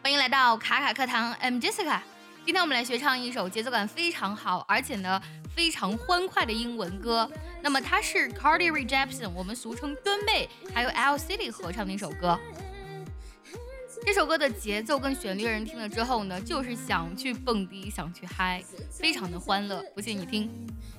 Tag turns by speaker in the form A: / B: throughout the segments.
A: 欢迎来到卡卡课堂 ，I'm Jessica。今天我们来学唱一首节奏感非常好，而且呢非常欢快的英文歌。那么它是 Carly Rae Jepsen， 我们俗称敦妹，还有 L City 合唱的一首歌。这首歌的节奏跟旋律人听了之后呢，就是想去蹦迪，想去嗨，非常的欢乐。不信你听。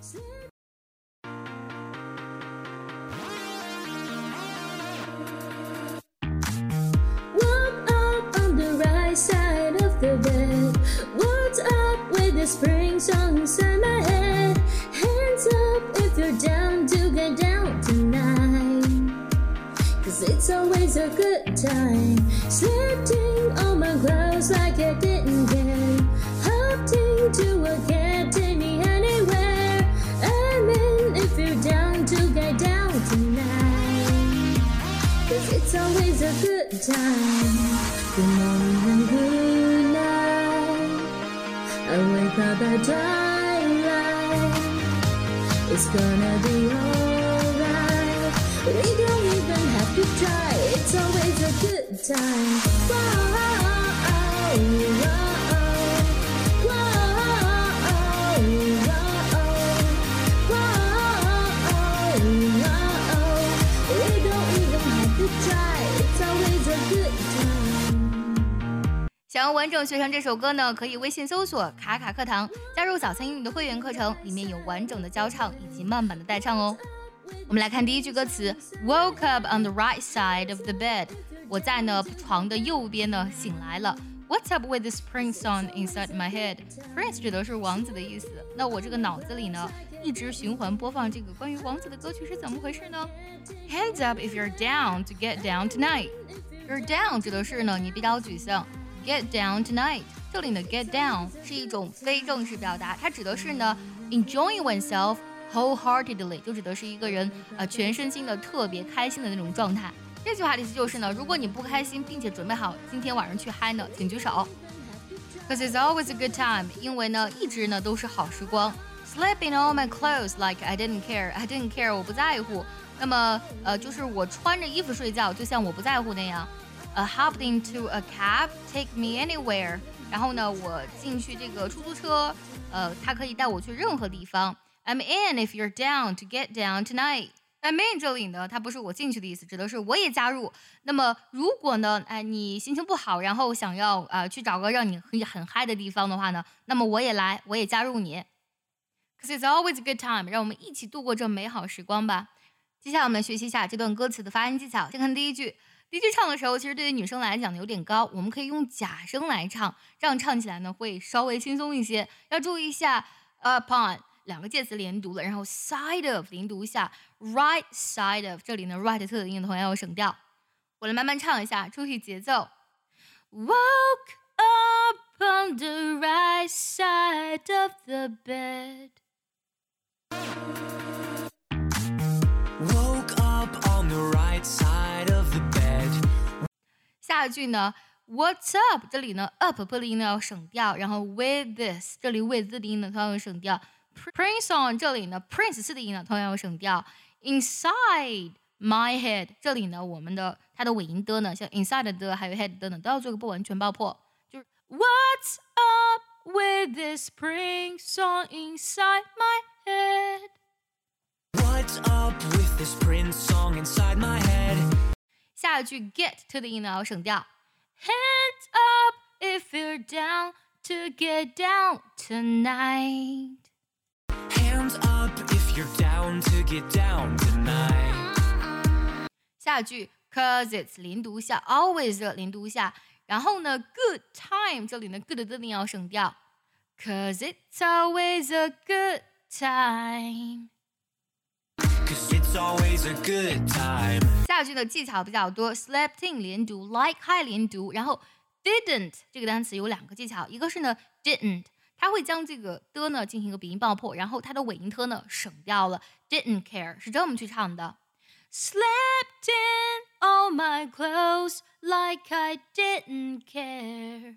B: Side of the bed. What's up with the spring song inside my head? Hands up if you're down to get down tonight. Cause it's always a good time. Slipping on my clothes like I didn't care. Hopped into a cab, take me anywhere. I'm in if you're down to get down tonight. Cause it's always a good time. Good morning, good night. I wake up at twilight. It's gonna be alright. We don't even have to try. It's always a good time. Whoa, whoa, whoa. We don't even have to try. It's always a good time.
A: 想要完整学唱这首歌呢，可以微信搜索卡卡课堂，加入早餐英语的会员课程，里面有完整的教唱以及慢版的代唱哦。我们来看第一句歌词 Woke up on the right side of the bed。 我在呢床的右边呢醒来了。 What's up with this Prince song inside my head？ Prince 指的是王子的意思。那我这个脑子里呢一直循环播放这个关于王子的歌曲是怎么回事呢？ Hands up if you're down to get down tonight。 You're down 指的是呢你比较沮丧。Get down tonight， 这里呢 get down 是一种非正式表达，它指的是呢 enjoying oneself wholeheartedly， 就指的是一个人全身心的特别开心的那种状态。这句话的意思就是呢，如果你不开心并且准备好今天晚上去嗨呢，请举手。Cause it's always a good time， 因为呢一直呢都是好时光。Sleep in all my clothes like I didn't care， I didn't care 我不在乎。那么就是我穿着衣服睡觉，就像我不在乎那样。Hopped into a cab, take me anywhere。 然后呢，我进去这个出租车，它可以带我去任何地方。I'm in if you're down to get down tonight。 I'm in 这里呢，它不是我进去的意思，指的是我也加入。那么如果呢，你心情不好，然后想要去找个让你很嗨的地方的话呢，那么我也来，我也加入你。Cause it's always a good time， 让我们一起度过这美好时光吧。接下来我们来学习一下这段歌词的发音技巧。先看第一句。第一句唱的时候，其实对于女生来讲呢有点高，我们可以用假声来唱，这样唱起来呢会稍微轻松一些。要注意一下 upon 两个介词连读了，然后 side of 连读一下 right side of， 这里呢 right 特的音同样要省掉。我来慢慢唱一下，注意节奏。 Woke up on the right side of the bed。
C: Woke up on the right side of the bed。
A: 下一句呢 What's up 这里呢 up 破的音呢要省掉，然后 with this 这里 with 的音呢同样要省掉。 Prince on 这里呢 Prince 4的音呢同样要省掉。 Inside my head 这里呢我们的它的尾音的呢像 inside 的还有 head 的呢都要做个不完全爆破，就是 What's up with this Prince on inside my head。
C: What's up with this Prince song inside my head？
A: 下一句 get to 的音呢要省掉。 Hands up if you're down to get down tonight。
C: Hands up if you're down to get down tonight。
A: 下一句 cause it's 连读下 always 的连读下，然后呢 good time 这里呢 good 的音要省掉。 Cause it's always a good time。
C: Cause it's always a good time。
A: 下句的技巧比较多 slept in 连读 like high 连读，然后 didn't 这个单词有两个技巧，一个是呢 didn't 它会将这个的呢进行一个鼻音爆破，然后它的尾音特呢省掉了。 didn't care 是这么去唱的。 Slept in all my clothes like I didn't care。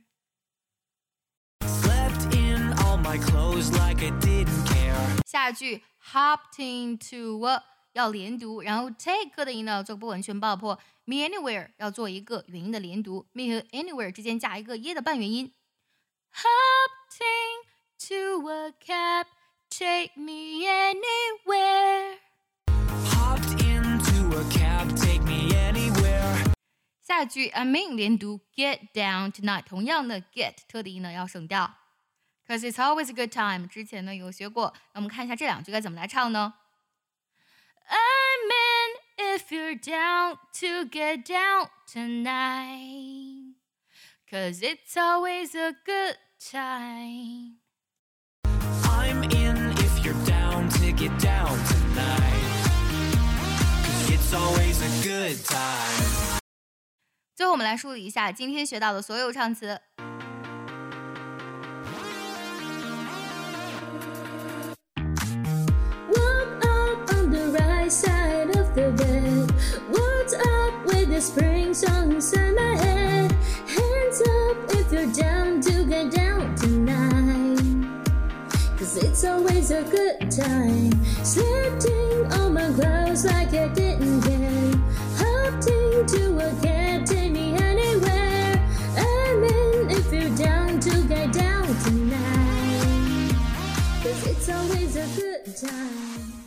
C: Slept in all my clothes like I didn't care。
A: 下句 hopped into a 要连读，然后 take 的音呢做个不完全爆破。me anywhere 要做一个元音的连读 ，me 和 anywhere 之间加一个耶的半元音。Hopped into a cab, take me anywhere.
C: Hopped into a cab, take me anywhere.
A: 下句 I'm in 连读 get down tonight， 同样的 get 特的音呢要省掉。Cause it's always a good time， 之前呢有学过，那我们看一下这两句该怎么来唱呢？ I'm in if you're down to get down tonight, cause it's always a good time.
C: I'm in if you're down to get down tonight. 'Cause it's always a good time.
A: 最后我们来梳理一下今天学到的所有唱词。
B: Side of the bed, what's up with the spring song inside my head? Hands up if you're down to get down tonight, cause it's always a good time. Slipping on my clothes like I didn't care. Hopped into a cab, take me anywhere. I'm in if you're down to get down tonight, cause it's always a good time.